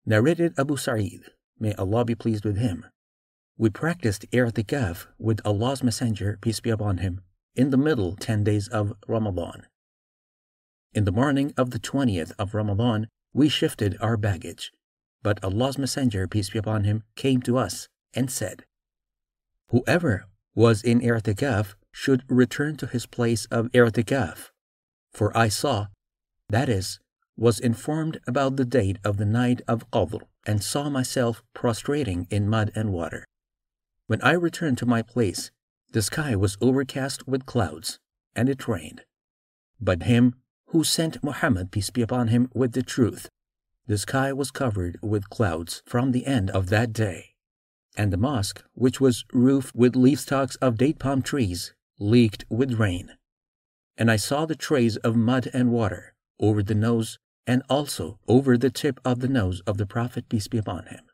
Narrated Abu Sa'id, may Allah be pleased with him, we practiced i'tikaf with Allah's Messenger, peace be upon him, in the middle 10 days of Ramadan. In the morning of the 20th of Ramadan, we shifted our baggage, but Allah's Messenger, peace be upon him, came to us and said, "Whoever was in i'tikaf should return to his place of i'tikaf, for I saw, that is, was informed about the date of the night of Qadr, and saw myself prostrating in mud and water. When I returned to my place, the sky was overcast with clouds, and it rained. But him who sent Muhammad, peace be upon him, with the truth, the sky was covered with clouds from the end of that day, and the mosque, which was roofed with leaf stalks of date palm trees, leaked with rain. And I saw the trays of mud and water over the nose and also over the tip of the nose of the Prophet, peace be upon him.